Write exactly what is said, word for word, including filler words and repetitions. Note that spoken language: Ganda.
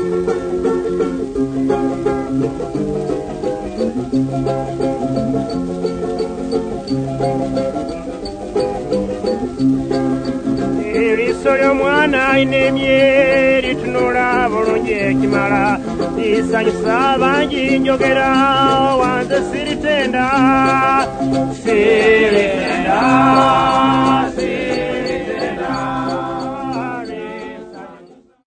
Eriiso ly'omwana ayina emyeri tunula bulungi ekimala lisanyusa bangi njogera wanze siritenda siritenda